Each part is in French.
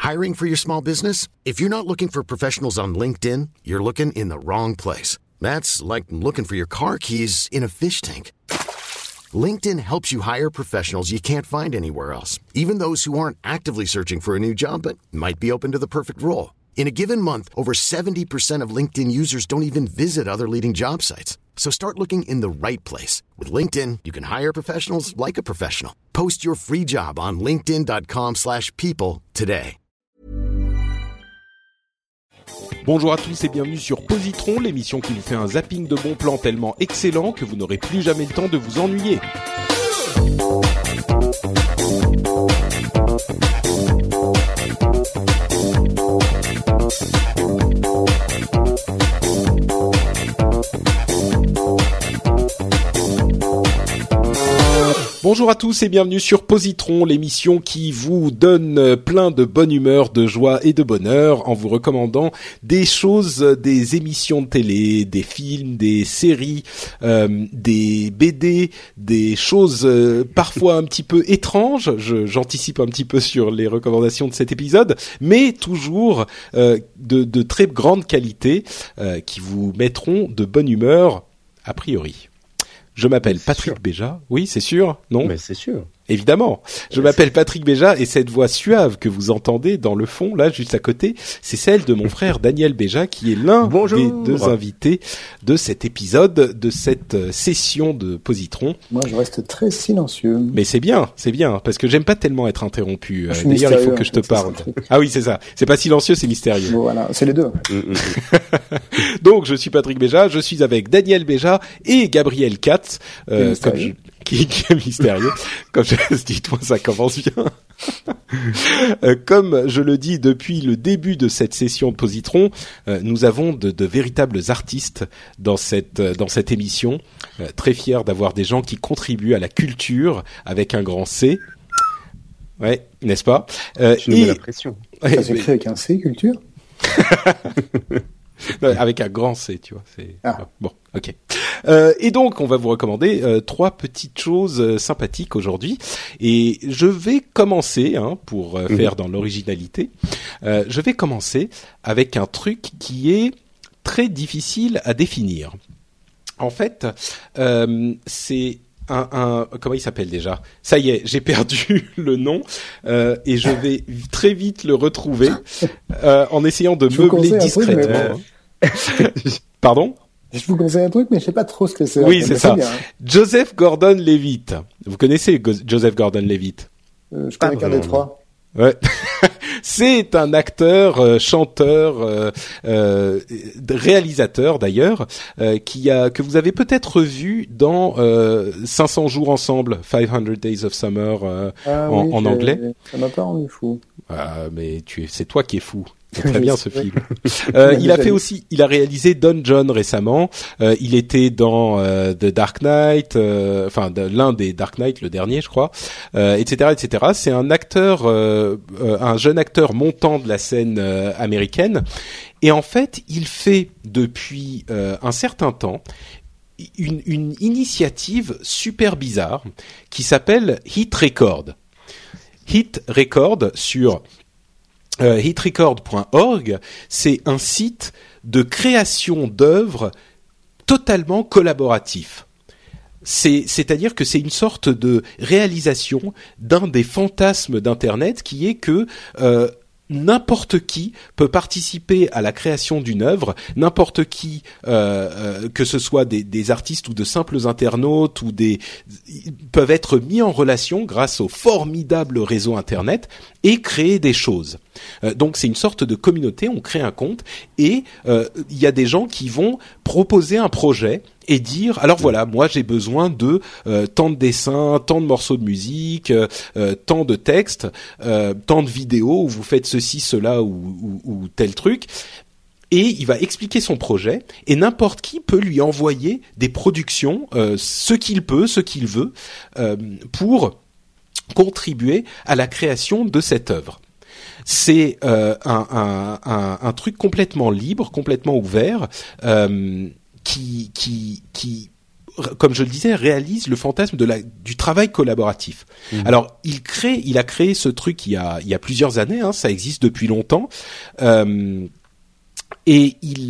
Hiring for your small business? If you're not looking for professionals on LinkedIn, you're looking in the wrong place. That's like looking for your car keys in a fish tank. LinkedIn helps you hire professionals you can't find anywhere else, even those who aren't actively searching for a new job but might be open to the perfect role. In a given month, over 70% of LinkedIn users don't even visit other leading job sites. So start looking in the right place. With LinkedIn, you can hire professionals like a professional. Post your free job on linkedin.com/people today. Bonjour à tous et bienvenue sur Positron, l'émission qui vous fait un zapping de bons plans tellement excellent que vous n'aurez plus jamais le temps de vous ennuyer. Bonjour à tous et bienvenue sur Positron, l'émission qui vous donne plein de bonne humeur, de joie et de bonheur en vous recommandant des choses, des émissions de télé, des films, des séries, des BD, des choses parfois un petit peu étranges. J'anticipe un petit peu sur les recommandations de cet épisode, mais toujours de très grande qualité qui vous mettront de bonne humeur a priori. Je m'appelle Patrick Béja. Oui, c'est sûr, non ? Mais c'est sûr. Évidemment. Je m'appelle Patrick Béja et cette voix suave que vous entendez dans le fond, là, juste à côté, c'est celle de mon frère Daniel Béja, qui est l'un des deux invités de cet épisode, de cette session de Positron. Moi, je reste très silencieux. Mais c'est bien, parce que j'aime pas tellement être interrompu. D'ailleurs, il faut que je te parle. Ah oui, c'est ça. C'est pas silencieux, c'est mystérieux. Bon, voilà, c'est les deux. Donc, je suis Patrick Béja, je suis avec Daniel Béja et Gabriel Katz, qui est mystérieux. Comme je le dis, toi, ça commence bien. Comme je le dis depuis le début de cette session de Positron, nous avons de véritables artistes dans cette émission. Très fiers d'avoir des gens qui contribuent à la culture avec un grand C. Ouais, n'est-ce pas? Je nous mets la pression. Ça s'écrit avec un C, culture? Non, avec un grand C, tu vois. Bon, ok. Et donc, on va vous recommander 3 petites choses sympathiques aujourd'hui. Et je vais commencer, pour faire dans l'originalité, je vais commencer avec un truc qui est très difficile à définir. En fait, c'est comment il s'appelle déjà ? Ça y est, j'ai perdu le nom et je vais très vite le retrouver en essayant de meubler discrètement. Pardon ? Je vous conseille un truc, mais je sais pas trop ce que c'est. Oui, c'est ça. Bien, Joseph Gordon-Levitt. Vous connaissez Joseph Gordon-Levitt ? Je connais qu'un des trois. Ouais. C'est un acteur, chanteur, réalisateur d'ailleurs, que vous avez peut-être vu dans 500 jours ensemble, 500 Days of Summer en anglais. Ça m'a pas rendu fou. Mais c'est toi qui es fou. C'est très bien ce film. Il a réalisé Don John récemment. Il était dans The Dark Knight, l'un des Dark Knight, le dernier, je crois, etc., etc. C'est un acteur, un jeune acteur montant de la scène américaine. Et en fait, il fait depuis un certain temps une initiative super bizarre qui s'appelle Hit Record. Hit Record sur hitrecord.org, c'est un site de création d'œuvres totalement collaboratif. C'est-à-dire que c'est une sorte de réalisation d'un des fantasmes d'Internet qui est que n'importe qui peut participer à la création d'une œuvre, n'importe qui, que ce soit des artistes ou de simples internautes peuvent être mis en relation grâce au formidable réseau Internet et créer des choses. Donc c'est une sorte de communauté, on crée un compte et il y a des gens qui vont proposer un projet et dire alors voilà, moi j'ai besoin de tant de dessins, tant de morceaux de musique, tant de textes, tant de vidéos où vous faites ceci, cela ou tel truc. Et il va expliquer son projet et n'importe qui peut lui envoyer des productions, ce qu'il veut, pour contribuer à la création de cette œuvre. C'est un truc complètement libre, complètement ouvert, qui comme je le disais, réalise le fantasme du travail collaboratif. Alors, il a créé ce truc il y a plusieurs années, hein, ça existe depuis longtemps. Et il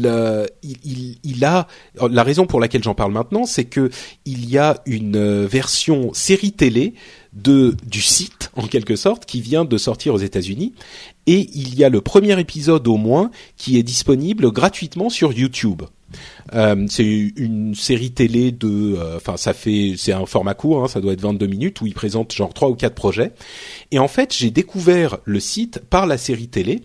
a la raison pour laquelle j'en parle maintenant, c'est que il y a une version série télé du site en quelque sorte qui vient de sortir aux États-Unis, et il y a le premier épisode au moins qui est disponible gratuitement sur YouTube. C'est une série télé c'est un format court, hein, ça doit être 22 minutes, où il présente genre 3 ou 4 projets. Et en fait, j'ai découvert le site par la série télé.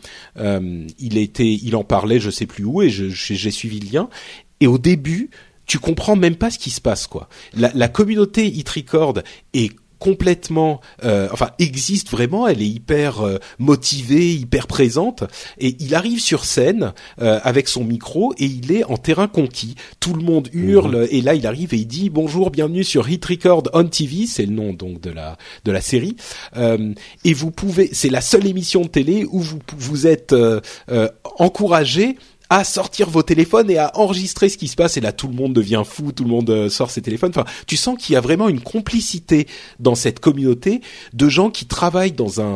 Il en parlait, je sais plus où, et j'ai suivi le lien. Et au début, tu comprends même pas ce qui se passe, quoi. La communauté Hit Record est complètement, existe vraiment. Elle est hyper motivée, hyper présente. Et il arrive sur scène avec son micro et il est en terrain conquis. Tout le monde hurle et là il arrive et il dit bonjour, bienvenue sur Hit Record on TV. C'est le nom donc de la série. Et c'est la seule émission de télé où vous êtes encouragé à sortir vos téléphones et à enregistrer ce qui se passe. Et là, tout le monde devient fou, tout le monde sort ses téléphones. Enfin, tu sens qu'il y a vraiment une complicité dans cette communauté de gens qui travaillent dans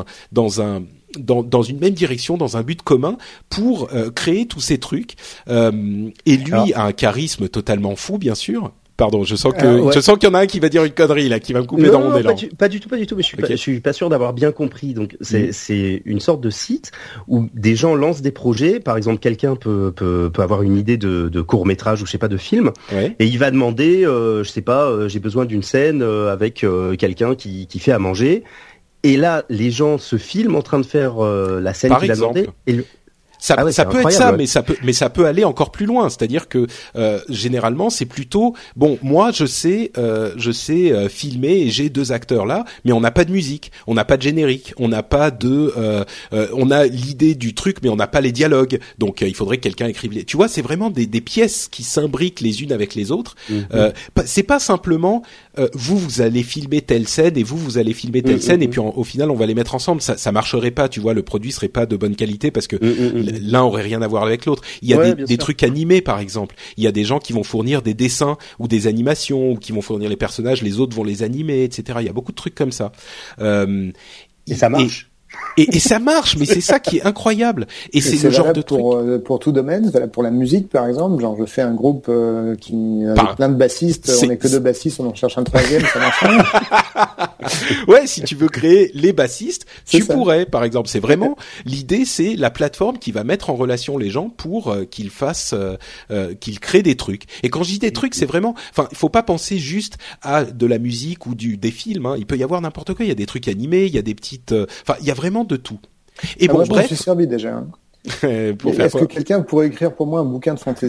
une même direction, dans un but commun pour créer tous ces trucs. Et lui a un charisme totalement fou, bien sûr. Pardon, je sens qu'il y en a un qui va dire une connerie là, qui va me couper dans mon élan. Pas du tout. Mais je suis pas sûr d'avoir bien compris. Donc c'est une sorte de site où des gens lancent des projets. Par exemple, quelqu'un peut avoir une idée de court métrage ou je sais pas de film, et il va demander, j'ai besoin d'une scène avec quelqu'un qui fait à manger. Et là, les gens se filment en train de faire la scène qu'il a demandé. Ça peut être ça, mais ça peut aller encore plus loin. C'est-à-dire que généralement, c'est plutôt bon. Moi, je sais filmer et j'ai 2 acteurs là, mais on n'a pas de musique, on n'a pas de générique, on n'a pas on a l'idée du truc, mais on n'a pas les dialogues. Donc, il faudrait que quelqu'un écrive. Tu vois, c'est vraiment des pièces qui s'imbriquent les unes avec les autres. C'est pas simplement vous allez filmer telle scène et vous allez filmer telle scène et puis au final, on va les mettre ensemble. Ça marcherait pas. Tu vois, le produit serait pas de bonne qualité parce que l'un aurait rien à voir avec l'autre. Il y a des trucs animés, par exemple. Il y a des gens qui vont fournir des dessins ou des animations, ou qui vont fournir les personnages, les autres vont les animer, etc. Il y a beaucoup de trucs comme ça. Et ça marche. Et ça marche, mais c'est ça qui est incroyable. Et c'est le genre de truc. Pour tout domaine, pour la musique par exemple, genre je fais un groupe avec plein de bassistes, on n'est que 2 bassistes, on en cherche un 3e, ça marche pas. Ouais, si tu veux créer les bassistes, tu pourrais, par exemple. C'est vraiment l'idée, c'est la plateforme qui va mettre en relation les gens pour qu'ils créent des trucs. Et quand je dis des trucs, c'est vraiment, il faut pas penser juste à de la musique ou des films. Hein. Il peut y avoir n'importe quoi. Il y a des trucs animés, il y a des petites, il y a vraiment de tout. Et moi, je me suis servi déjà. Hein. Est-ce que quelqu'un pourrait écrire pour moi un bouquin de fantasy?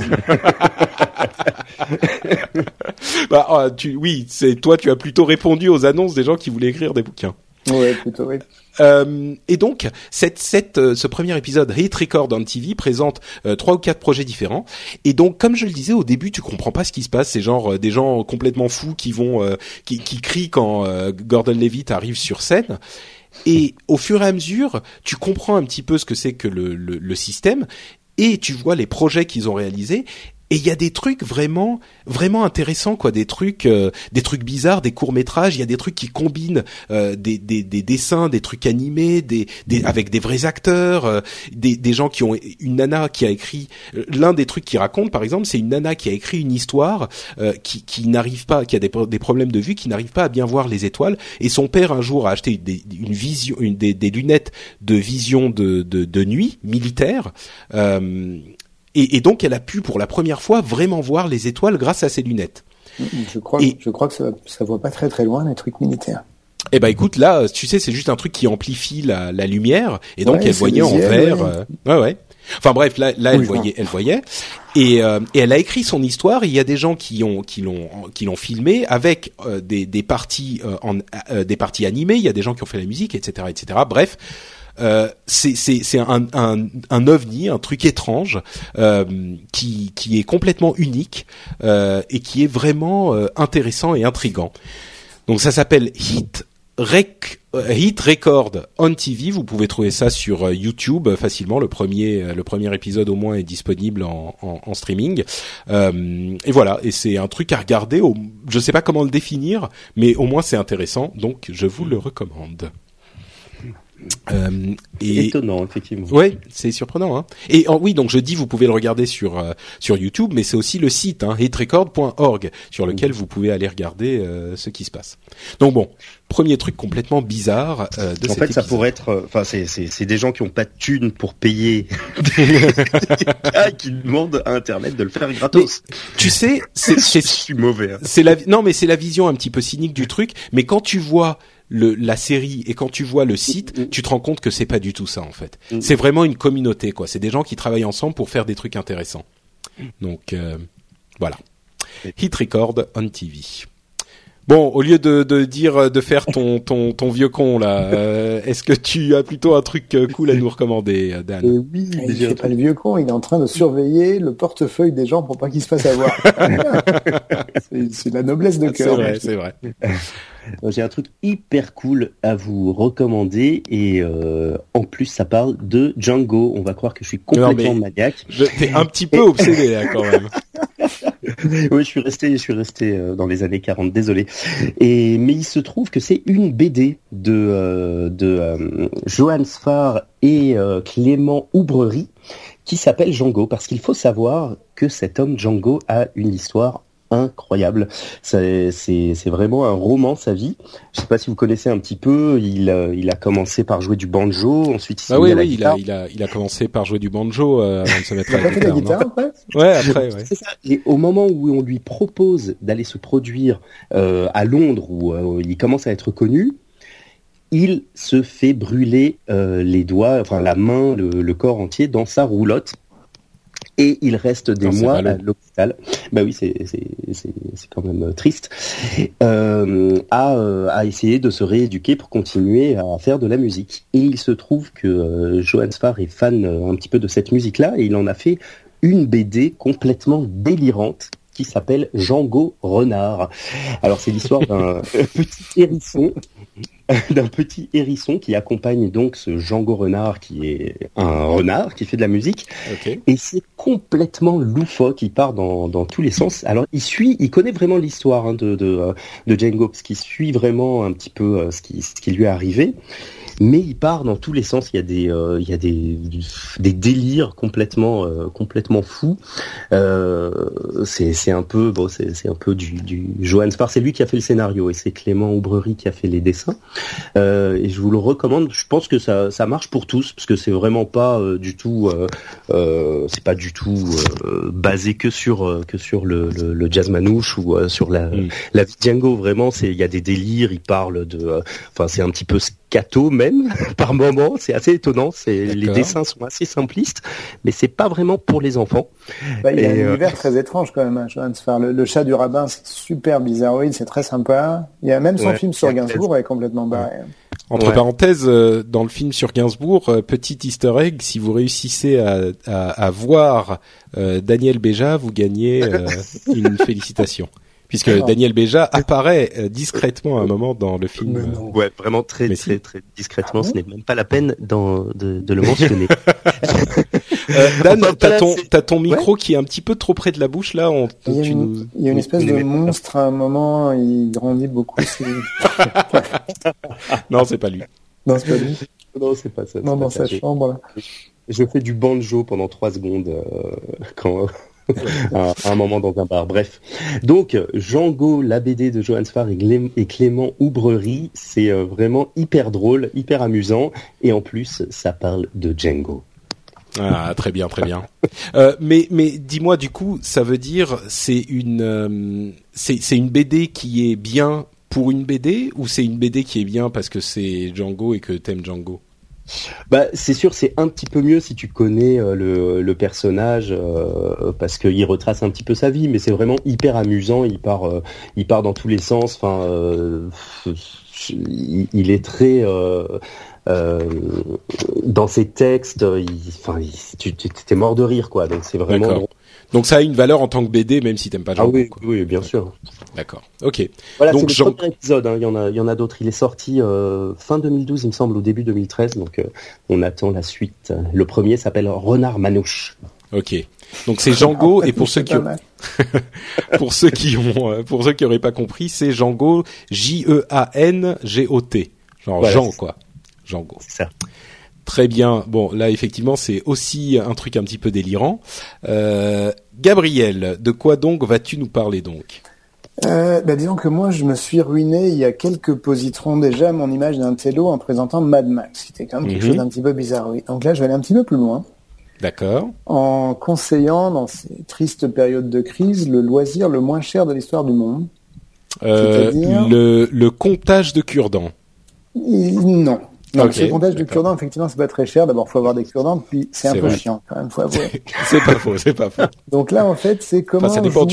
Toi, tu as plutôt répondu aux annonces des gens qui voulaient écrire des bouquins. Ouais, plutôt, oui. Et donc, ce premier épisode Hit Record on TV présente 3 ou 4 projets différents. Et donc, comme je le disais au début, tu comprends pas ce qui se passe. C'est genre des gens complètement fous qui crient quand Gordon Levitt arrive sur scène. Et au fur et à mesure, tu comprends un petit peu ce que c'est que le système, et tu vois les projets qu'ils ont réalisés. Et il y a des trucs vraiment intéressants, quoi, des trucs bizarres, des courts-métrages, il y a des trucs qui combinent des dessins, des trucs animés, avec des vrais acteurs, des gens qui ont une nana qui a écrit l'un des trucs qu'ils racontent par exemple, c'est une nana qui a écrit une histoire qui n'arrive pas, qui a des problèmes de vue, qui n'arrive pas à bien voir les étoiles, et son père un jour a acheté des lunettes de vision de nuit militaire. Et donc, elle a pu, pour la première fois, vraiment voir les étoiles grâce à ses lunettes. Je crois que ça voit pas très très loin les trucs militaires. Eh ben, écoute, là, tu sais, c'est juste un truc qui amplifie la lumière, et donc elle voyait en vert. Ouais. Enfin bref, là, elle voyait. Et elle a écrit son histoire. Et il y a des gens qui l'ont filmé avec des parties animées. Il y a des gens qui ont fait la musique, etc., etc. Bref. C'est un ovni, un truc étrange qui est complètement unique et qui est vraiment intéressant et intriguant. Donc ça s'appelle Hit Hit Record on TV, vous pouvez trouver ça sur YouTube facilement. Le premier épisode au moins est disponible en streaming. Et voilà, et c'est un truc à regarder. Je sais pas comment le définir, mais au moins c'est intéressant, donc je vous le recommande. Étonnant, effectivement. Ouais, c'est surprenant, hein. Et oui, donc je dis, vous pouvez le regarder sur YouTube, mais c'est aussi le site, hitrecord.org, sur lequel vous pouvez aller regarder ce qui se passe. Donc bon, premier truc complètement bizarre de cet épisode. Ça pourrait être, c'est des gens qui ont pas de thunes pour payer des gars qui demandent à Internet de le faire gratos. Mais, tu sais, je suis mauvais. Hein. C'est la vision un petit peu cynique du truc. Mais quand tu vois la série et quand tu vois le site, tu te rends compte que c'est pas du tout ça en fait. C'est vraiment une communauté, quoi. C'est des gens qui travaillent ensemble pour faire des trucs intéressants. Donc voilà. Hit Record on TV. Bon, au lieu de faire ton vieux con là, est-ce que tu as plutôt un truc cool à nous recommander, Dan? Oui, il fait pas le vieux con, il est en train de surveiller le portefeuille des gens pour pas qu'ils se fassent avoir. c'est la noblesse de cœur. C'est vrai. J'ai un truc hyper cool à vous recommander et en plus ça parle de Django. On va croire que je suis complètement maniaque. T'es un petit peu obsédé là quand même. Oui, je suis resté dans les années 40, désolé. Mais il se trouve que c'est une BD de Johan Sfar et Clément Oubrerie qui s'appelle Django, parce qu'il faut savoir que cet homme Django a une histoire incroyable. C'est vraiment un roman, sa vie. Je sais pas si vous connaissez un petit peu. Il a commencé par jouer du banjo, ensuite il s'est mis à la guitare. Il a commencé par jouer du banjo avant de se mettre à la guitare. Après. Ouais, après. Ouais. C'est ça. Et au moment où on lui propose d'aller se produire à Londres, où il commence à être connu, il se fait brûler les doigts, enfin la main, le corps entier dans sa roulotte. Et il reste des mois à l'hôpital. Bah oui, c'est quand même triste. À essayer de se rééduquer pour continuer à faire de la musique. Et il se trouve que Johan Sfar est fan un petit peu de cette musique-là, et il en a fait une BD complètement délirante qui s'appelle Django Renard. Alors c'est l'histoire d'un petit hérisson qui accompagne donc ce Django Renard, qui est un renard qui fait de la musique. Okay. Et c'est complètement loufoque, il part dans tous les sens. Alors il connaît vraiment l'histoire de Django, parce qu'il suit vraiment un petit peu ce qui lui est arrivé. Mais il part dans tous les sens. Il y a des délires complètement fous. C'est un peu du Johan Sfar. C'est lui qui a fait le scénario et c'est Clément Oubrerie qui a fait les dessins. Et je vous le recommande. Je pense que ça marche pour tous, parce que c'est vraiment pas du tout c'est pas du tout basé que sur le jazz manouche ou sur la vie de Django. Vraiment, il y a des délires. Il parle c'est un petit peu scato même par moment. C'est assez étonnant. Les dessins sont assez simplistes, mais c'est pas vraiment pour les enfants. Il y a un univers très étrange quand même, Johan Sfar. Le chat du rabbin, c'est super bizarroïde, c'est très sympa. Il y a même son film sur Gainsbourg est complètement barré. Entre parenthèses, dans le film sur Gainsbourg, petit easter egg, si vous réussissez à voir Daniel Béja, vous gagnez une félicitation. Puisque Daniel Béja apparaît discrètement à un moment dans le film. Ouais, vraiment très discrètement. Ce n'est même pas la peine de le mentionner. Dan, t'as ton micro qui est un petit peu trop près de la bouche là. Il y a une espèce de monstre à un moment. Il grandit beaucoup. Non, c'est pas lui. Non, c'est pas lui. Non, c'est pas ça. Non, dans sa chambre là. Je fais du banjo pendant 3 secondes quand. À un moment dans un bar. Bref. Donc, Django, la BD de Johan Sfar et Clément Oubrerie, c'est vraiment hyper drôle, hyper amusant, et en plus, ça parle de Django. Ah, très bien, très bien. Mais dis-moi, du coup, ça veut dire c'est une BD qui est bien pour une BD, ou c'est une BD qui est bien parce que c'est Django et que t'aimes Django? C'est sûr, c'est un petit peu mieux si tu connais le personnage, parce qu'il retrace un petit peu sa vie, mais c'est vraiment hyper amusant. Il part dans tous les sens. Enfin, il est très dans ses textes, tu t'es mort de rire, quoi. Donc c'est vraiment drôle. Donc ça a une valeur en tant que BD, même si t'aimes pas Django. Ah oui, oui, bien sûr. D'accord. Ok. Voilà, donc, c'est le premier épisode. Hein. Il y en a d'autres. Il est sorti fin 2012, il me semble, au début 2013. Donc on attend la suite. Le premier s'appelle Renard Manouche. Ok. Donc c'est Django et pour ceux qui pour ceux qui auraient pas compris, c'est Django, Jeangot. Genre voilà, Jean quoi. Django. C'est ça. Très bien. Bon, là effectivement, c'est aussi un truc un petit peu délirant. Gabriel, de quoi donc vas-tu nous parler donc? Disons que moi, je me suis ruiné il y a quelques positrons déjà mon image d'un télo en présentant Mad Max, qui était quand même quelque chose d'un petit peu bizarre. Oui. Donc là, je vais aller un petit peu plus loin. D'accord. En conseillant, dans ces tristes périodes de crise, le loisir le moins cher de l'histoire du monde. C'est-à-dire le comptage de cure-dents. Non. Donc, ce comptage de cure-dents, effectivement, c'est pas très cher. D'abord, faut avoir des cure-dents, puis c'est un peu chiant, quand même, faut avouer. C'est pas faux. Donc là, en fait, c'est comment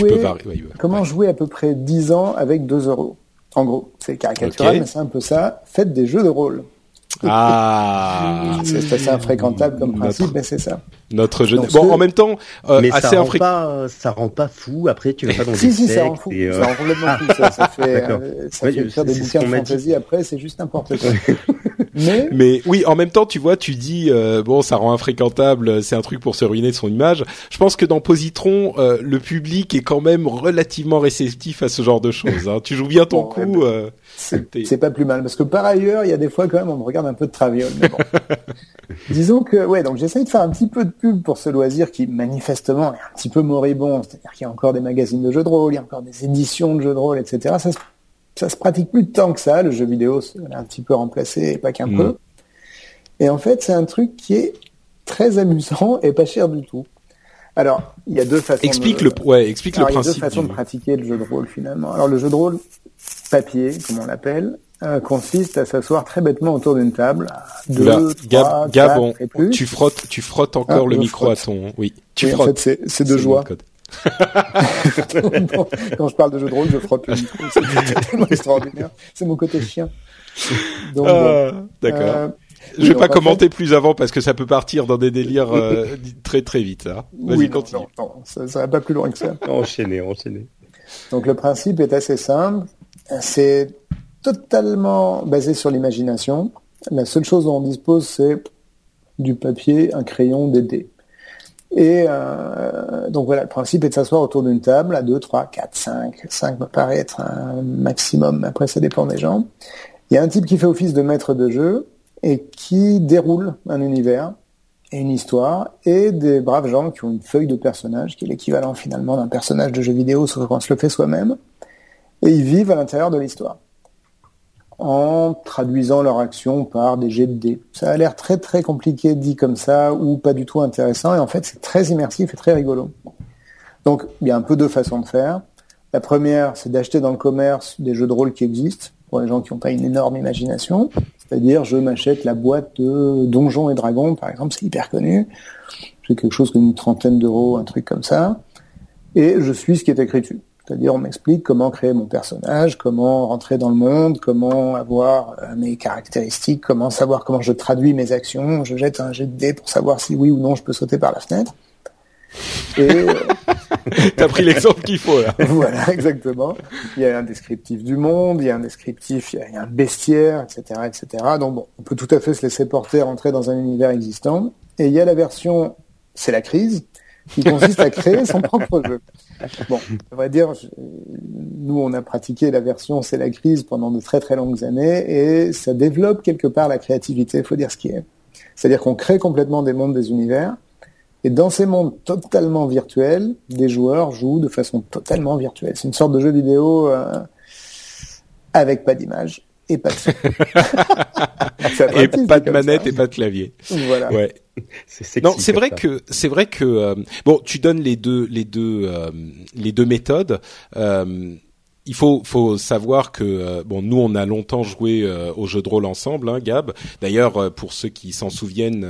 jouer à peu près 10 ans avec 2 €. En gros, c'est caricatural, mais c'est un peu ça. Faites des jeux de rôle. Ah, c'est assez infréquentable comme principe, mais c'est ça. Notre jeu. Bon, en même temps, mais assez infréquent. Ça rend pas fou. Après, tu vas pas dans des sectes. Si, ça rend fou. Ça rend complètement fou. Ça fait faire des bouquins de fantasy. Après, c'est juste n'importe quoi. Mais oui, en même temps, tu vois, tu dis bon, ça rend infréquentable. C'est un truc pour se ruiner de son image. Je pense que dans Positron, le public est quand même relativement réceptif à ce genre de choses. Hein. Tu joues bien ton coup. C'est pas plus mal parce que par ailleurs, il y a des fois quand même on me regarde un peu de traviole. Mais bon. Disons que donc j'essaye de faire un petit peu de pub pour ce loisir qui manifestement est un petit peu moribond. C'est-à-dire qu'il y a encore des magazines de jeux de rôle, il y a encore des éditions de jeux de rôle, etc. Ça se pratique plus tant que ça. Le jeu vidéo l'a un petit peu remplacé, et pas qu'un peu. Et en fait, c'est un truc qui est très amusant et pas cher du tout. Alors, il y a deux façons. Explique le principe. Il y a deux façons de pratiquer le jeu de rôle finalement. Alors, le jeu de rôle papier, comme on l'appelle, consiste à s'asseoir très bêtement autour d'une table. Gab, tu frottes encore le micro à ton. Oui, tu frottes. En fait, c'est de joie. Quand je parle de jeu de rôle, je frotte le micro. C'est tellement extraordinaire. C'est mon côté chien. Donc, d'accord. Je vais pas commenter plus avant parce que ça peut partir dans des délires très très vite. Hein. Vas-y, continue. Non, ça va pas plus loin que ça. Enchaîner. Donc le principe est assez simple. C'est totalement basé sur l'imagination. La seule chose dont on dispose, c'est du papier, un crayon, des dés. Et donc voilà, le principe est de s'asseoir autour d'une table à 2, 3, 4, 5. 5 me paraît être un maximum, après ça dépend des gens. Il y a un type qui fait office de maître de jeu et qui déroule un univers et une histoire, et des braves gens qui ont une feuille de personnage, qui est l'équivalent finalement d'un personnage de jeu vidéo, sauf qu'on se le fait soi-même, et ils vivent à l'intérieur de l'histoire, en traduisant leur action par des jets de dés. Ça a l'air très très compliqué dit comme ça, ou pas du tout intéressant, et en fait c'est très immersif et très rigolo. Donc il y a un peu deux façons de faire. La première, c'est d'acheter dans le commerce des jeux de rôle qui existent, pour les gens qui n'ont pas une énorme imagination. C'est-à-dire, je m'achète la boîte de Donjons et Dragons, par exemple, c'est hyper connu. J'ai quelque chose comme une 30aine d'euros, un truc comme ça. Et je suis ce qui est écrit dessus. C'est-à-dire, on m'explique comment créer mon personnage, comment rentrer dans le monde, comment avoir mes caractéristiques, comment savoir comment je traduis mes actions. Je jette un jet de dés pour savoir si oui ou non je peux sauter par la fenêtre. Et t'as pris l'exemple qu'il faut là. Voilà, exactement. Il y a un descriptif du monde, il y a un descriptif, il y a un bestiaire, etc., etc. Donc bon, on peut tout à fait se laisser porter, rentrer dans un univers existant. Et il y a la version, c'est la crise, qui consiste à créer son propre jeu. Bon, on va dire, nous on a pratiqué la version c'est la crise pendant de très très longues années, et ça développe quelque part la créativité, il faut dire ce qui est. C'est-à-dire qu'on crée complètement des mondes, des univers. Et dans ces mondes totalement virtuels, des joueurs jouent de façon totalement virtuelle. C'est une sorte de jeu vidéo avec pas d'image et pas de son. Et pas de manette et pas de clavier. Voilà. Ouais. C'est sexy. Non, c'est vrai que bon, tu donnes les deux méthodes. Il faut savoir que bon, nous on a longtemps joué au jeu de rôle ensemble, hein, Gab. D'ailleurs, pour ceux qui s'en souviennent,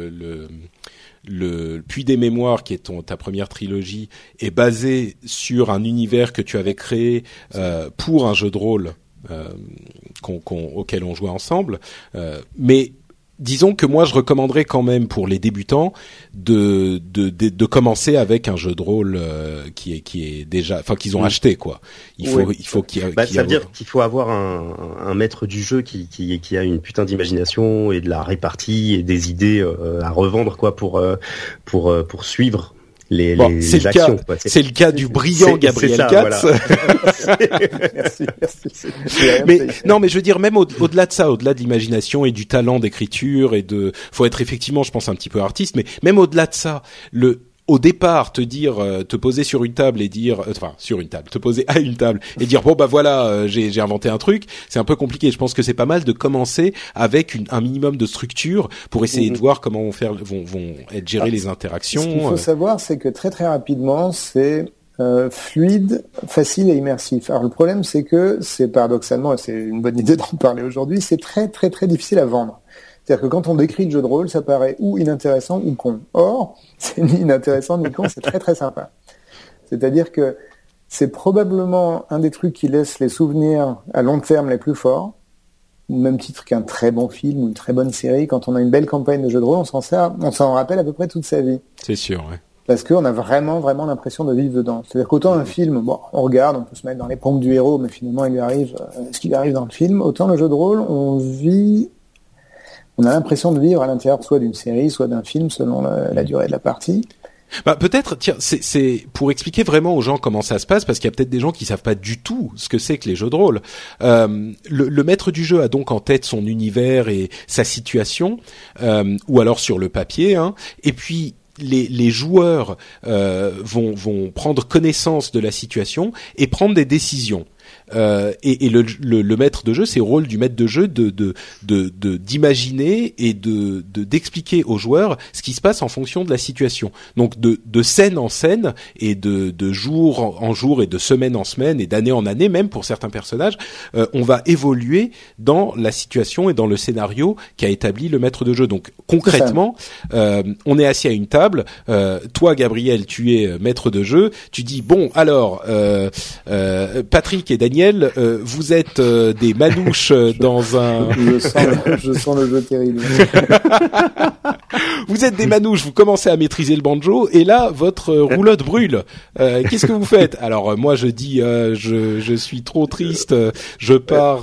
le Puits des Mémoires, qui est ta première trilogie, est basé sur un univers que tu avais créé pour un jeu de rôle auquel on jouait ensemble. Mais disons que moi je recommanderais quand même pour les débutants de commencer avec un jeu de rôle qui est déjà, enfin qu'ils ont acheté quoi. Il faut qu'il ça veut dire qu'il faut avoir un maître du jeu qui a une putain d'imagination et de la répartie et des idées à revendre quoi pour suivre les actions. C'est le cas du brillant Gabriel Katz. Voilà. Merci. Mais je veux dire, même au-delà de ça, au-delà de l'imagination et du talent d'écriture faut être effectivement, je pense, un petit peu artiste, mais même au-delà de ça, au départ, te poser sur une table et dire, te poser à une table et dire bon bah voilà, j'ai inventé un truc, c'est un peu compliqué. Je pense que c'est pas mal de commencer avec un minimum de structure pour essayer de voir comment vont être gérées les interactions. Ce qu'il faut savoir, c'est que très très rapidement, c'est fluide, facile et immersif. Alors le problème, c'est que c'est paradoxalement, et c'est une bonne idée d'en parler aujourd'hui, c'est très très très difficile à vendre. C'est-à-dire que quand on décrit le jeu de rôle, ça paraît ou inintéressant ou con. Or, c'est ni inintéressant ni con, c'est très très sympa. C'est-à-dire que c'est probablement un des trucs qui laisse les souvenirs à long terme les plus forts, au même titre qu'un très bon film ou une très bonne série. Quand on a une belle campagne de jeu de rôle, on s'en rappelle à peu près toute sa vie. C'est sûr, ouais. Parce qu'on a vraiment vraiment l'impression de vivre dedans. C'est-à-dire qu'autant un film, on regarde, on peut se mettre dans les pompes du héros, mais finalement il lui arrive ce qui lui arrive dans le film. Autant le jeu de rôle, on a l'impression de vivre à l'intérieur soit d'une série, soit d'un film, selon la durée de la partie. Peut-être, tiens, c'est pour expliquer vraiment aux gens comment ça se passe, parce qu'il y a peut-être des gens qui savent pas du tout ce que c'est que les jeux de rôle. Le maître du jeu a donc en tête son univers et sa situation, ou alors sur le papier, hein, et puis les joueurs vont prendre connaissance de la situation et prendre des décisions. Et le maître de jeu, c'est le rôle du maître de jeu d'imaginer et d'expliquer aux joueurs ce qui se passe en fonction de la situation. Donc de scène en scène et de jour en jour et de semaine en semaine et d'année en année, même pour certains personnages, on va évoluer dans la situation et dans le scénario qu'a établi le maître de jeu. Donc concrètement, on est assis à une table. Toi, Gabriel, tu es maître de jeu. Tu dis bon, alors Patrick et Daniel, vous êtes des manouches dans un... Je sens le jeu terrible. Vous êtes des manouches, vous commencez à maîtriser le banjo, et là, votre roulotte brûle. Qu'est-ce que vous faites? Alors moi, je dis, je suis trop triste, je pars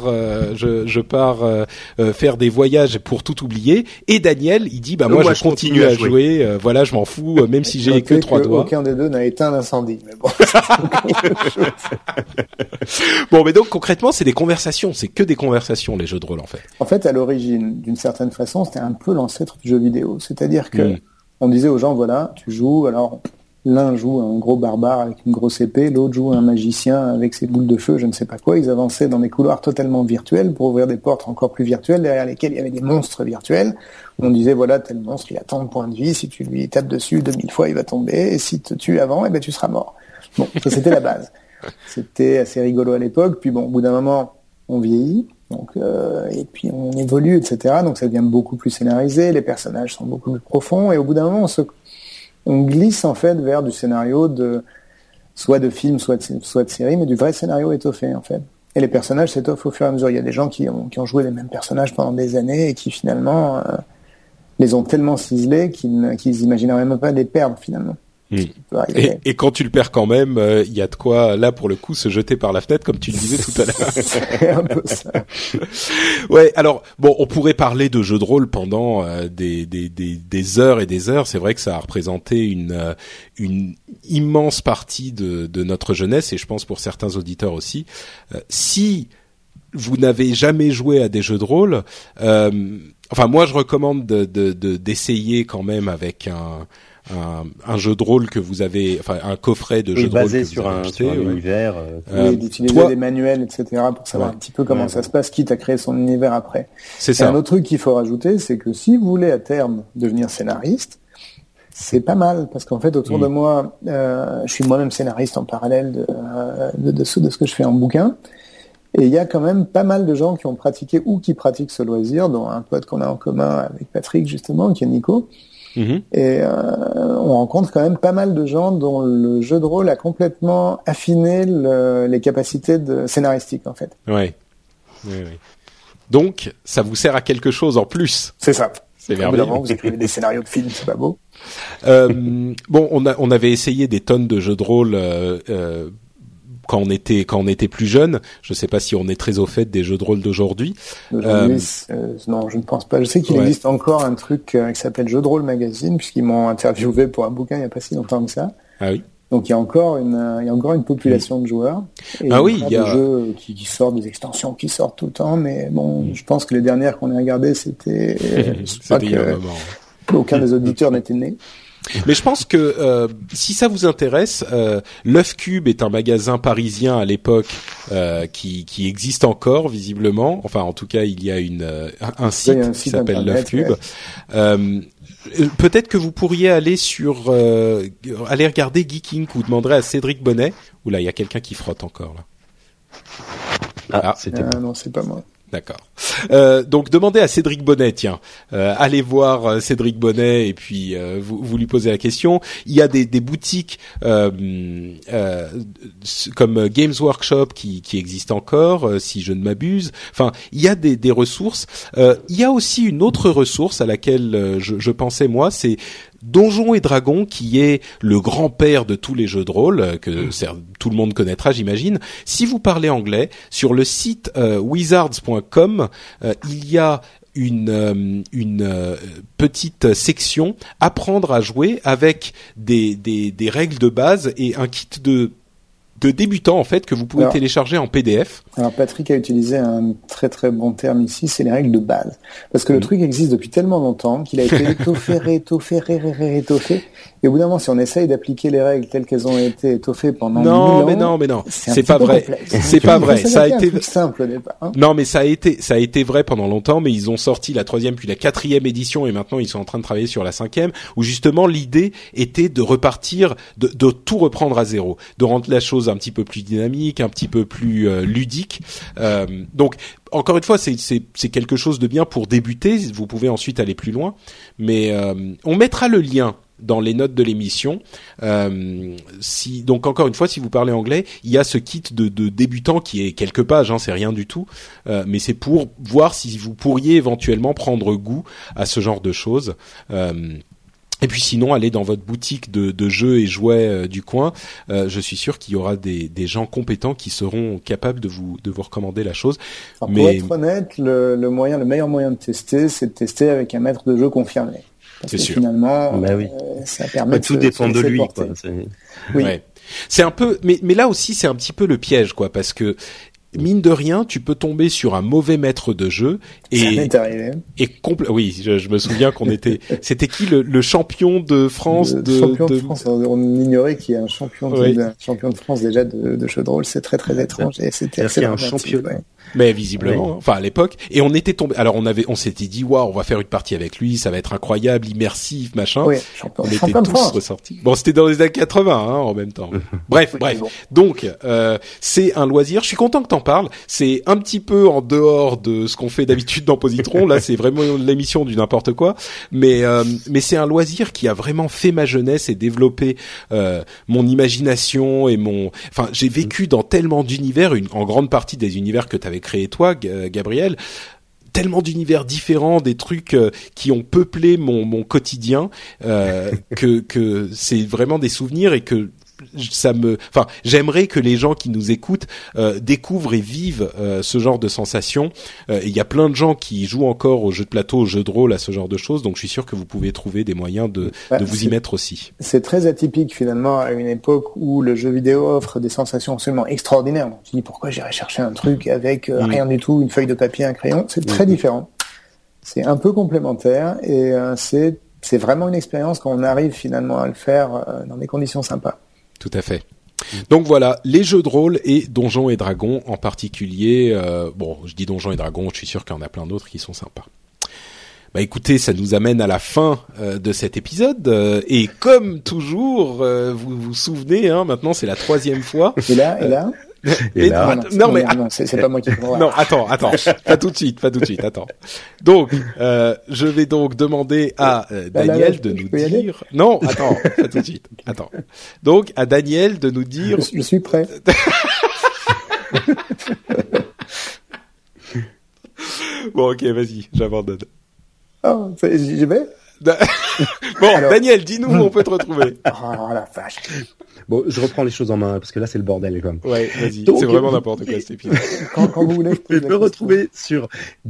faire des voyages pour tout oublier. Et Daniel, il dit, moi, je continue à jouer. Voilà, je m'en fous, même si j'ai que 3 doigts. Aucun des deux n'a éteint l'incendie. Mais bon. Bon, mais donc concrètement, c'est des conversations, c'est que des conversations, les jeux de rôle en fait. En fait, à l'origine, d'une certaine façon, c'était un peu l'ancêtre du jeu vidéo. C'est-à-dire que on disait aux gens, voilà, tu joues, alors l'un joue un gros barbare avec une grosse épée, l'autre joue un magicien avec ses boules de feu, je ne sais pas quoi. Ils avançaient dans des couloirs totalement virtuels pour ouvrir des portes encore plus virtuelles, derrière lesquelles il y avait des monstres virtuels. On disait, voilà, tel monstre, il a tant de points de vie, si tu lui tapes dessus 2000 fois, il va tomber, et si te tue avant, tu seras mort. Bon, ça c'était la base. C'était assez rigolo à l'époque, puis bon, au bout d'un moment, on vieillit, donc et puis on évolue, etc. Donc ça devient beaucoup plus scénarisé, les personnages sont beaucoup plus profonds, et au bout d'un moment, on glisse en fait vers du scénario soit de film, soit de série, mais du vrai scénario étoffé en fait. Et les personnages s'étoffent au fur et à mesure. Il y a des gens qui ont joué les mêmes personnages pendant des années et qui finalement les ont tellement ciselés qu'ils imagineraient même pas les perdre finalement. Et quand tu le perds quand même, il y a de quoi, là, pour le coup, se jeter par la fenêtre, comme tu le disais tout à l'heure. C'est un peu ça. Ouais, alors, bon, on pourrait parler de jeux de rôle pendant des heures et des heures. C'est vrai que ça a représenté une immense partie de notre jeunesse, et je pense pour certains auditeurs aussi. Si vous n'avez jamais joué à des jeux de rôle, moi, je recommande d'essayer quand même avec un jeu de rôle que vous avez, un coffret de jeu de rôle que sur vous avez acheté, un univers, d'utiliser des manuels, etc. pour savoir un petit peu comment ça se passe, quitte à créer son univers après. C'est ça. Un autre truc qu'il faut rajouter, c'est que si vous voulez à terme devenir scénariste, c'est pas mal, parce qu'en fait autour de moi, je suis moi-même scénariste en parallèle de ce que je fais en bouquin. Et il y a quand même pas mal de gens qui ont pratiqué ou qui pratiquent ce loisir, dont un pote qu'on a en commun avec Patrick justement, qui est Nico. Et on rencontre quand même pas mal de gens dont le jeu de rôle a complètement affiné les capacités scénaristiques en fait. Oui. Donc ça vous sert à quelque chose en plus. C'est ça. C'est merveilleux. Vous écrivez des scénarios de films, c'est pas beau. Bon, on avait essayé des tonnes de jeux de rôle quand on était plus jeune. Je sais pas si on est très au fait des jeux de rôle d'aujourd'hui. Non, je ne pense pas. Je sais qu'il existe encore un truc qui s'appelle Jeux de rôle magazine, puisqu'ils m'ont interviewé pour un bouquin il y a pas si longtemps que ça. Ah oui. Donc il y a encore une population de joueurs. Et il y a des jeux qui sortent, des extensions qui sortent tout le temps, mais bon, je pense que les dernières qu'on a regardées, c'était il y a un moment. Aucun des auditeurs n'était né. Mais je pense que si ça vous intéresse, l'œuf Cube est un magasin parisien à l'époque qui existe encore visiblement. Enfin, en tout cas, il y a un site qui s'appelle l'œuf Cube. Peut-être que vous pourriez aller aller regarder Geeking. Vous demanderez à Cédric Bonnet. Oula, il y a quelqu'un qui frotte encore là. Non, c'est pas moi. D'accord. Donc demandez à Cédric Bonnet, tiens. Allez voir Cédric Bonnet et puis vous lui posez la question. Il y a des boutiques comme Games Workshop qui existent encore, si je ne m'abuse. Enfin, il y a des ressources. Il y a aussi une autre ressource à laquelle je pensais moi, c'est Donjons et Dragons, qui est le grand-père de tous les jeux de rôle, que tout le monde connaîtra, j'imagine. Si vous parlez anglais, sur le site wizards.com, il y a une petite section apprendre à jouer avec des règles de base et un kit de débutants en fait que vous pouvez télécharger en PDF. Alors Patrick a utilisé un très très bon terme ici, c'est les règles de base. Parce que le truc existe depuis tellement longtemps qu'il a été étoffé. Et au bout d'un moment, si on essaye d'appliquer les règles telles qu'elles ont été étoffées pendant 1000 ans... Mais non, c'est pas vrai. C'est pas vrai. Ça a été simple au départ. Hein. Non, mais ça a été vrai pendant longtemps, mais ils ont sorti la 3e puis la 4e édition et maintenant ils sont en train de travailler sur la 5e où justement l'idée était de repartir, de tout reprendre à zéro, de rendre la chose un petit peu plus dynamique, un petit peu plus ludique. Donc encore une fois, c'est quelque chose de bien pour débuter. Vous pouvez ensuite aller plus loin, mais on mettra le lien dans les notes de l'émission. Donc encore une fois, si vous parlez anglais, il y a ce kit de débutant qui est quelques pages, hein, c'est rien du tout, mais c'est pour voir si vous pourriez éventuellement prendre goût à ce genre de choses. Et puis sinon, allez dans votre boutique de jeux et jouets du coin. Je suis sûr qu'il y aura des gens compétents qui seront capables de vous recommander la chose. Alors, pour être honnête, le meilleur moyen de tester, c'est de tester avec un maître de jeu confirmé. Parce que sûr. Finalement, ça permet tout dépend de lui. Quoi. Oui. Ouais. C'est un peu, mais là aussi, c'est un petit peu le piège, quoi, parce que mine de rien, tu peux tomber sur un mauvais maître de jeu ça m'est arrivé. Oui, je me souviens qu'on était. C'était qui le champion de France champion de France. On ignorait qu'il y a un champion de France déjà de jeux de rôle. C'est très très étrange. Et c'était assez un champion. Mais visiblement, enfin à l'époque, et on était tombé. Alors on s'était dit waouh, on va faire une partie avec lui, ça va être incroyable, immersif, machin. Oui, on était tous ressortis. Bon, c'était dans les années 80 hein, en même temps. Bref. Bon. Donc c'est un loisir. Je suis content que t'en parles. C'est un petit peu en dehors de ce qu'on fait d'habitude dans Positron. Là, c'est vraiment l'émission du n'importe quoi. Mais c'est un loisir qui a vraiment fait ma jeunesse et développé mon imagination et Enfin, j'ai vécu dans tellement d'univers, en grande partie des univers que t'avais créé toi, Gabriel, tellement d'univers différents, des trucs qui ont peuplé mon quotidien, que c'est vraiment des souvenirs et que j'aimerais que les gens qui nous écoutent découvrent et vivent ce genre de sensations. Il y a plein de gens qui jouent encore aux jeux de plateau, aux jeux de rôle, à ce genre de choses, donc je suis sûr que vous pouvez trouver des moyens de vous y mettre aussi. C'est très atypique finalement à une époque où le jeu vidéo offre des sensations absolument extraordinaires. Donc, tu dis pourquoi j'irais chercher un truc avec rien du tout, une feuille de papier, un crayon. C'est très différent. C'est un peu complémentaire et c'est vraiment une expérience quand on arrive finalement à le faire dans des conditions sympas. Tout à fait. Donc voilà, les jeux de rôle et Donjons et Dragons en particulier. Bon, je dis Donjons et Dragons, je suis sûr qu'il y en a plein d'autres qui sont sympas. Bah écoutez, ça nous amène à la fin de cet épisode. Et comme toujours, vous vous souvenez, hein, maintenant c'est la 3e fois. Et là Non, c'est pas moi qui comprends. Non, attends, pas tout de suite, attends. Donc, je vais donc demander à Daniel de nous dire. Non, attends, pas tout de suite. Attends. Donc, à Daniel de nous dire. Je suis prêt. Bon, ok, vas-y, j'abandonne. Oh, j'y vais. Bon, alors... Daniel, dis-nous où on peut te retrouver. Oh la vache. Bon, je reprends les choses en main parce que là c'est le bordel quand même. Ouais, vas-y. Donc, c'est vraiment n'importe quoi cet épisode. Quand vous voulez, vous pouvez me retrouver sur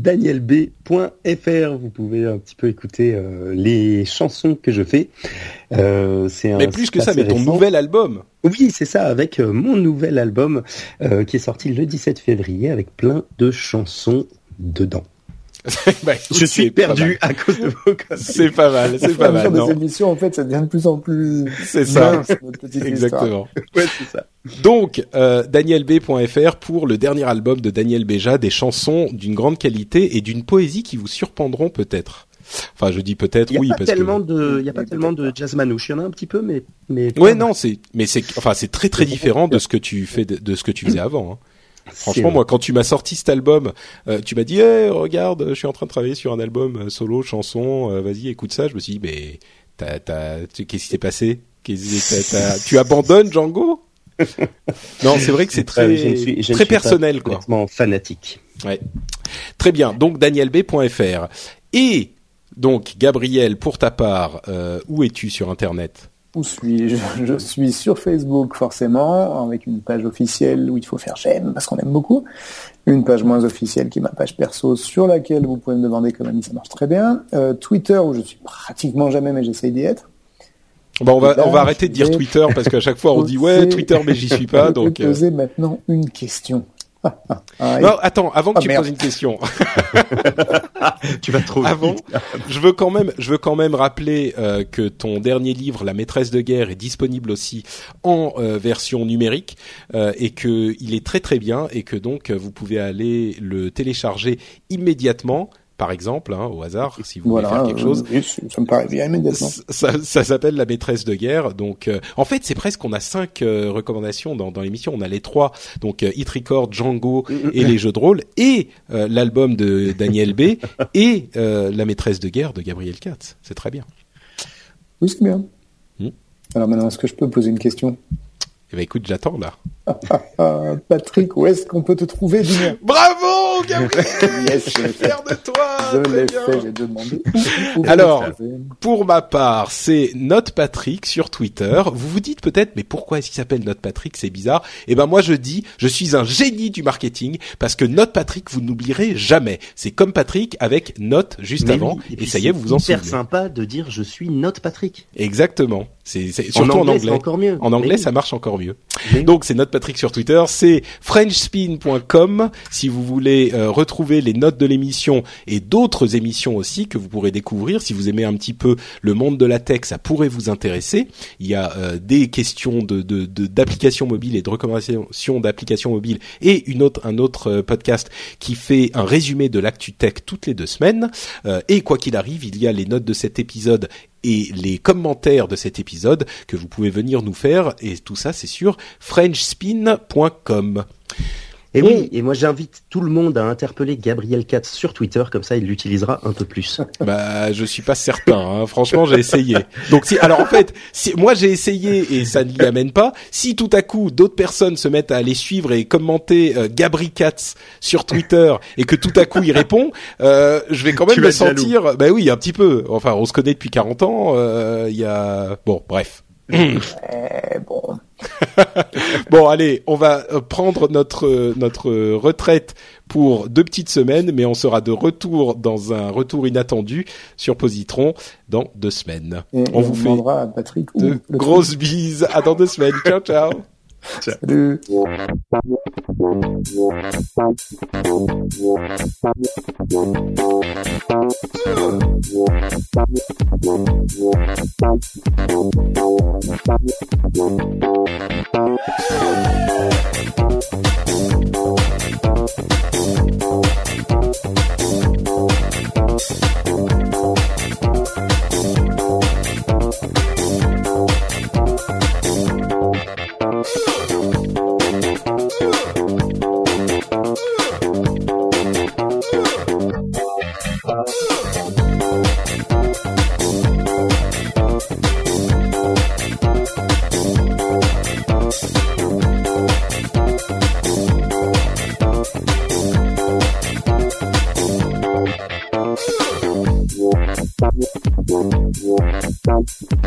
danielb.fr. Vous pouvez un petit peu écouter les chansons que je fais. Mais plus que ça, mais ton nouvel album. Oui, c'est ça, avec mon nouvel album qui est sorti le 17 février avec plein de chansons dedans. Bah, je suis perdu à cause de vos conneries. C'est pas mal, c'est pas mal. Des émissions, en fait, ça devient de plus en plus. C'est ça. Exactement. Ouais, c'est ça. Donc, danielb.fr pour le dernier album de Daniel Béja, des chansons d'une grande qualité et d'une poésie qui vous surprendront peut-être. Enfin, je dis peut-être, oui, parce que il y a pas tellement de jazz manouche. Il y en a un petit peu, mais. Ouais, non, c'est très très différent de ce que tu fais, de ce que tu faisais avant. Hein. Franchement, moi, quand tu m'as sorti cet album, tu m'as dit, regarde, je suis en train de travailler sur un album solo, chanson, vas-y, écoute ça. Je me suis dit, mais qu'est-ce qui s'est passé? Tu abandonnes Django? Non, c'est vrai que c'est très personnel, quoi. Complètement fanatique. Ouais. Très bien. Donc, danielb.fr. Et donc, Gabriel, pour ta part, où es-tu sur Internet? Où suis-je ? Je suis sur Facebook, forcément, avec une page officielle où il faut faire j'aime, parce qu'on aime beaucoup. Une page moins officielle qui est ma page perso, sur laquelle vous pouvez me demander comme ami, ça marche très bien. Twitter, où je suis pratiquement jamais, mais j'essaye d'y être. Bon, on va arrêter de dire Twitter, parce qu'à chaque fois, on dit, ouais, Twitter, mais j'y suis pas, donc... Je vais poser maintenant une question. Non, attends, avant que tu poses une question. Tu vas trop vite. Je veux quand même rappeler que ton dernier livre, La maîtresse de guerre, est disponible aussi en version numérique et que il est très très bien et que donc vous pouvez aller le télécharger immédiatement. Par exemple, au hasard, si vous voulez faire quelque chose. Ça me paraît bien immédiatement. Ça s'appelle La maîtresse de guerre. Donc, en fait, c'est presque, on a 5 recommandations dans l'émission. On a les 3. Donc, Hit Record, Django et les jeux de rôle et l'album de Daniel B et La maîtresse de guerre de Gabriel Katz. C'est très bien. Oui, c'est bien. Alors maintenant, est-ce que je peux poser une question? Eh ben, écoute, j'attends, là. Patrick, où est-ce qu'on peut te trouver, dis-moi? Bravo, Gabriel! Yes, je suis fier de toi! Je l'ai fait, j'ai demandé. Alors, pour ma part, c'est Note Patrick sur Twitter. Vous vous dites peut-être, mais pourquoi est-ce qu'il s'appelle Note Patrick? C'est bizarre. Eh ben, moi, je dis, je suis un génie du marketing parce que Note Patrick, vous n'oublierez jamais. C'est comme Patrick avec Note juste avant. Oui, et ça y est, vous vous en souvenez. C'est super sympa de dire je suis Note Patrick. Exactement. C'est surtout en anglais. C'est encore mieux. En anglais, ça marche encore mieux. Donc, c'est Note Patrick sur Twitter. C'est frenchspin.com si vous voulez retrouver les notes de l'émission et d'autres émissions aussi que vous pourrez découvrir. Si vous aimez un petit peu le monde de la tech, ça pourrait vous intéresser. Il y a des questions d'applications mobiles et de recommandations d'applications mobiles et un autre podcast qui fait un résumé de l'actu tech toutes les 2 semaines. Et quoi qu'il arrive, il y a les notes de cet épisode et les commentaires de cet épisode que vous pouvez venir nous faire, et tout ça c'est sur frenchspin.com. Et oui, et moi j'invite tout le monde à interpeller Gabriel Katz sur Twitter, comme ça il l'utilisera un peu plus. Bah, je suis pas certain, hein. Franchement, j'ai essayé. Donc alors en fait, moi j'ai essayé et ça ne l'y amène pas. Si tout à coup d'autres personnes se mettent à aller suivre et commenter Gabri Katz sur Twitter et que tout à coup il répond, je vais quand même me sentir, bah oui, un petit peu. Enfin, on se connaît depuis 40 ans, il y a bon, bref. Bon. Bon, allez, on va prendre notre retraite pour 2 petites semaines, mais on sera de retour dans un retour inattendu sur Positron dans 2 semaines. Et on vous fait à Patrick de grosses bises. À dans 2 semaines. Ciao, ciao. Salut.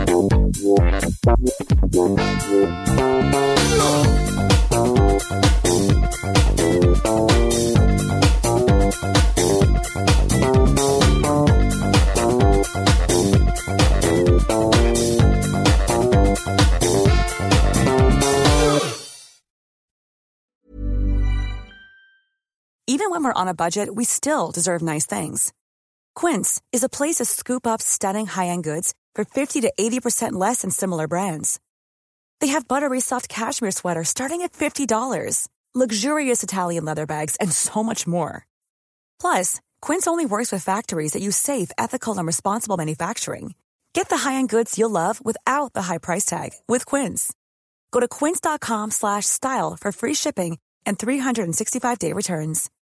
Even when we're on a budget, we still deserve nice things. Quince is a place to scoop up stunning high-end goods for 50 to 80% less than similar brands. They have buttery soft cashmere sweaters starting at $50, luxurious Italian leather bags, and so much more. Plus, Quince only works with factories that use safe, ethical, and responsible manufacturing. Get the high-end goods you'll love without the high price tag with Quince. Go to quince.com/style for free shipping and 365-day returns.